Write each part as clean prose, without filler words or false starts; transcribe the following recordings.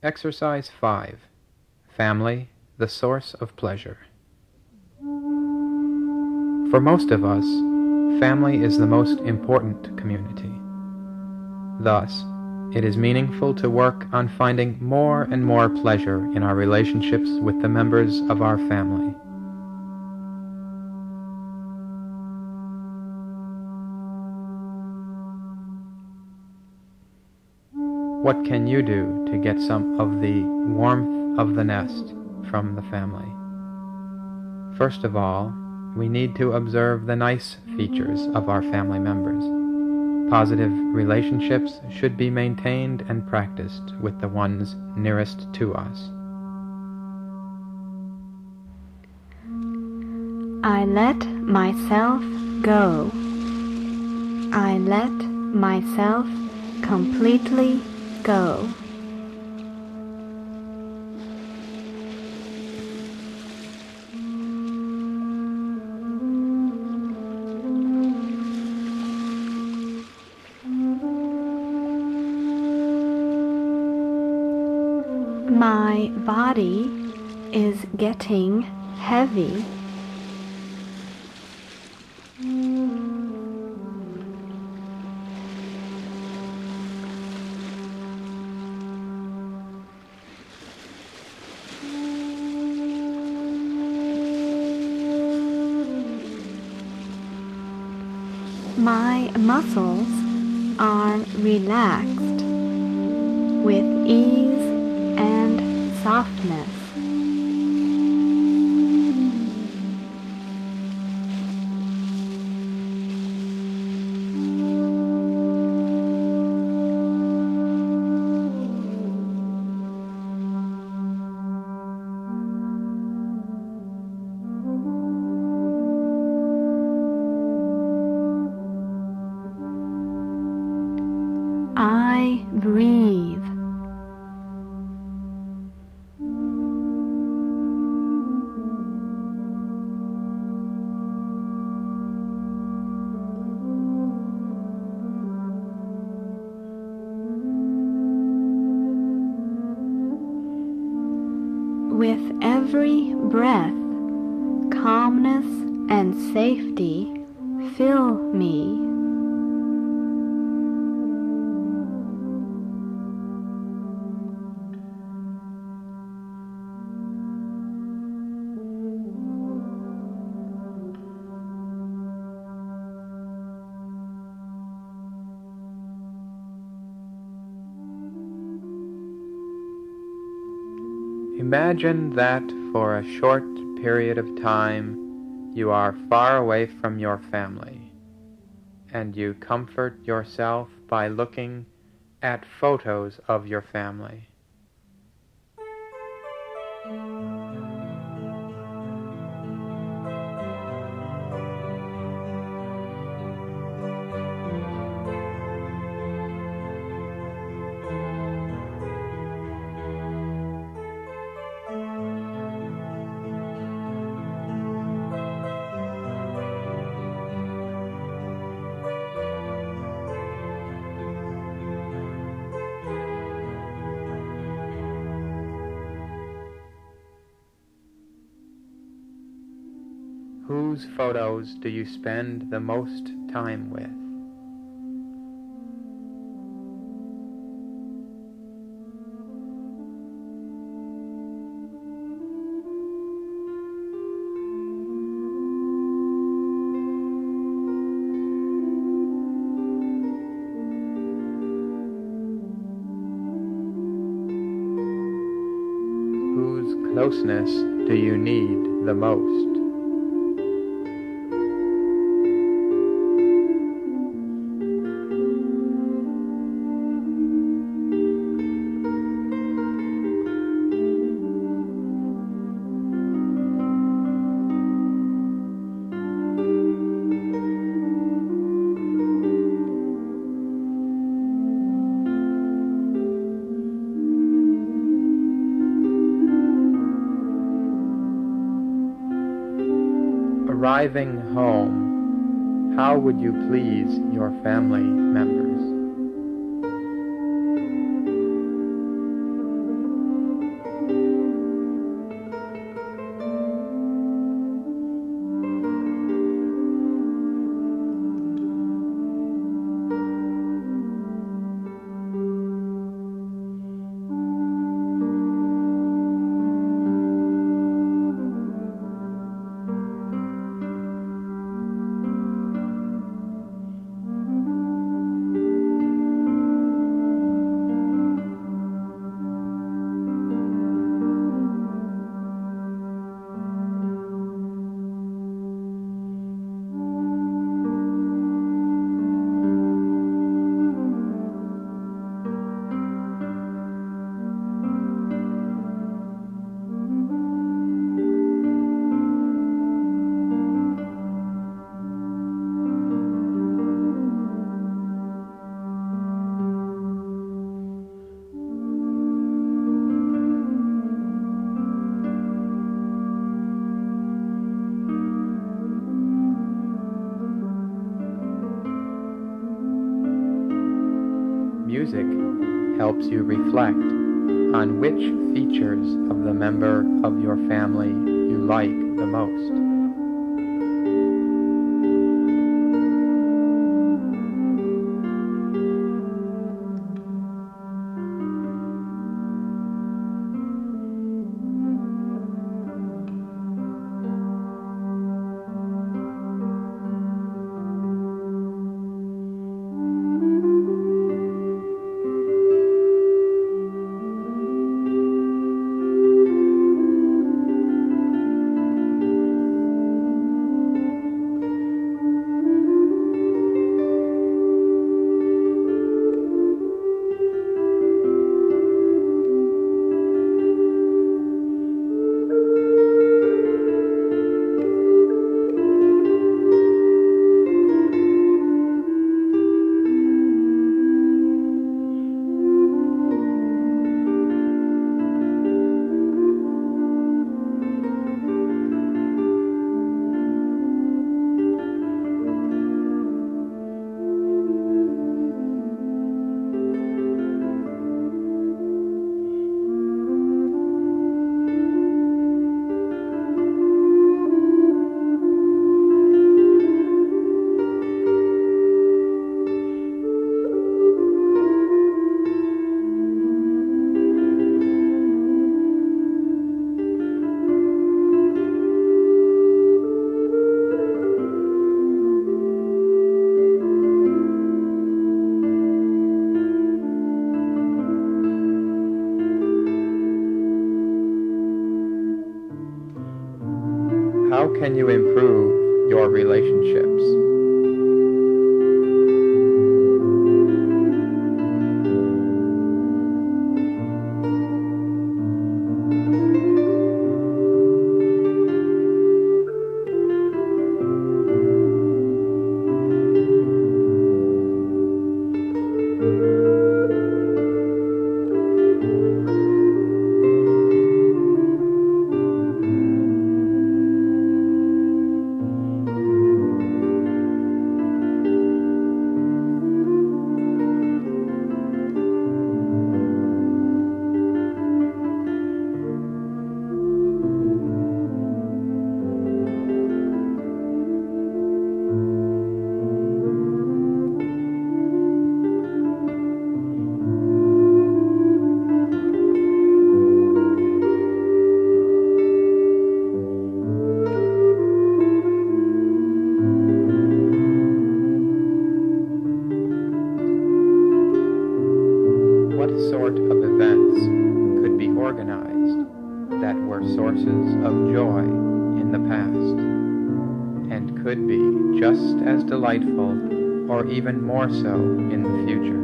Exercise 5. Family, the source of pleasure. For most of us, family is the most important community. Thus, it is meaningful to work on finding more and more pleasure in our relationships with the members of our family. What can you do to get some of the warmth of the nest from the family? First of all, we need to observe the nice features of our family members. Positive relationships should be maintained and practiced with the ones nearest to us. I let myself go. I let myself completely go. My body is getting heavy. My muscles are relaxed with ease and softness. I breathe. With every breath, calmness and safety fill me. Imagine that for a short period of time you are far away from your family, and you comfort yourself by looking at photos of your family. Whose photos do you spend the most time with? Whose closeness do you need the most? Arriving home, how would you please your family members? helps you reflect on which features of the member of your family you like the most. How can you improve your relationships? What sort of events could be organized that were sources of joy in the past and could be just as delightful or even more so in the future?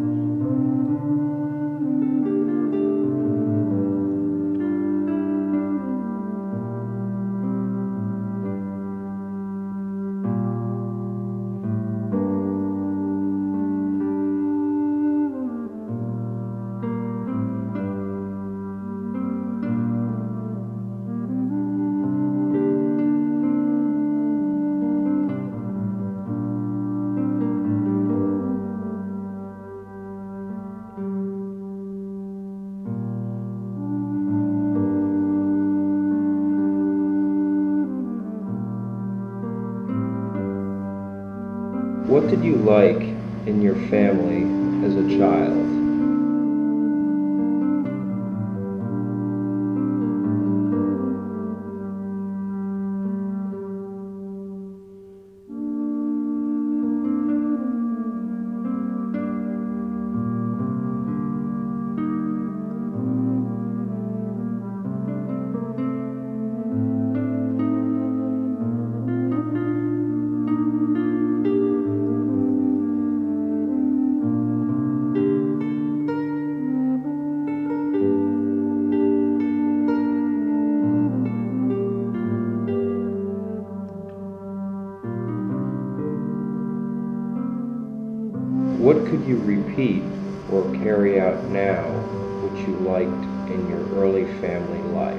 What did you like in your family as a child? What could you repeat or carry out now which you liked in your early family life?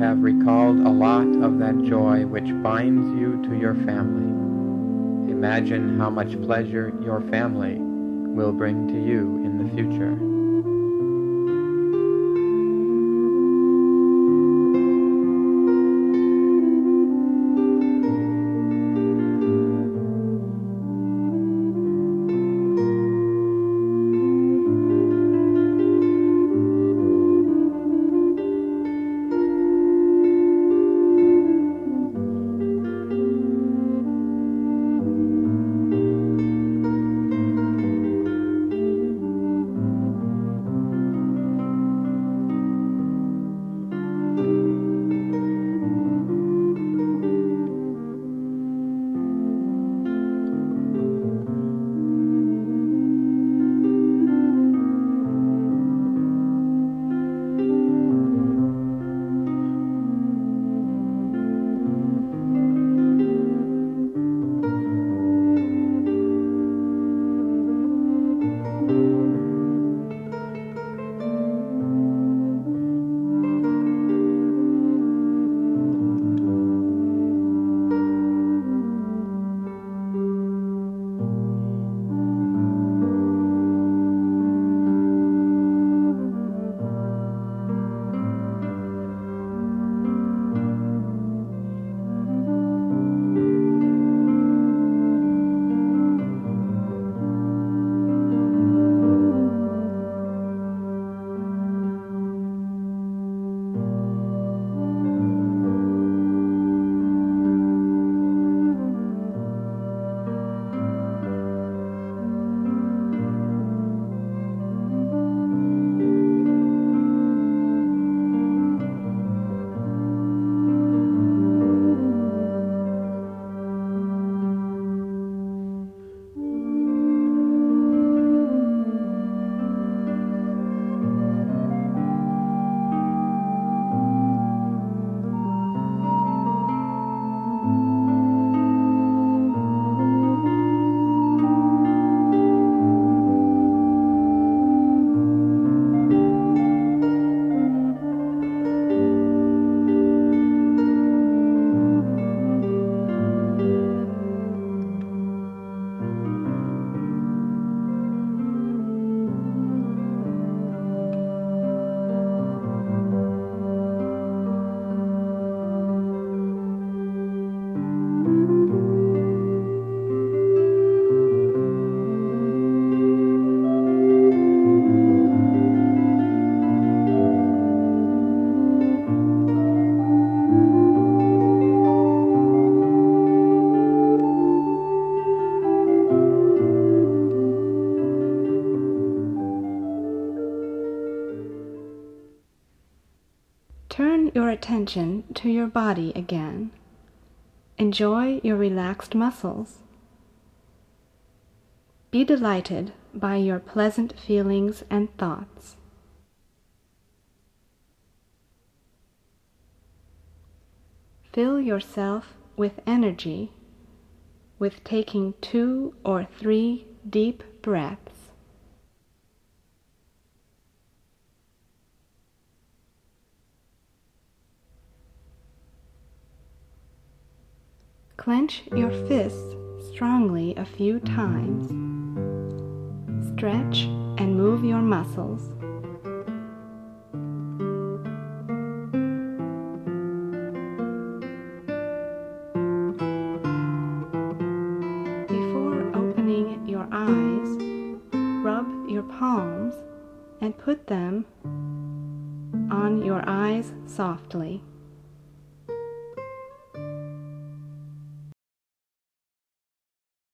have recalled a lot of that joy which binds you to your family. Imagine how much pleasure your family will bring to you in the future. Turn your attention to your body again. Enjoy your relaxed muscles. Be delighted by your pleasant feelings and thoughts. Fill yourself with energy with taking 2 or 3 deep breaths. Clench your fists strongly a few times. Stretch and move your muscles. Before opening your eyes, rub your palms and put them on your eyes softly.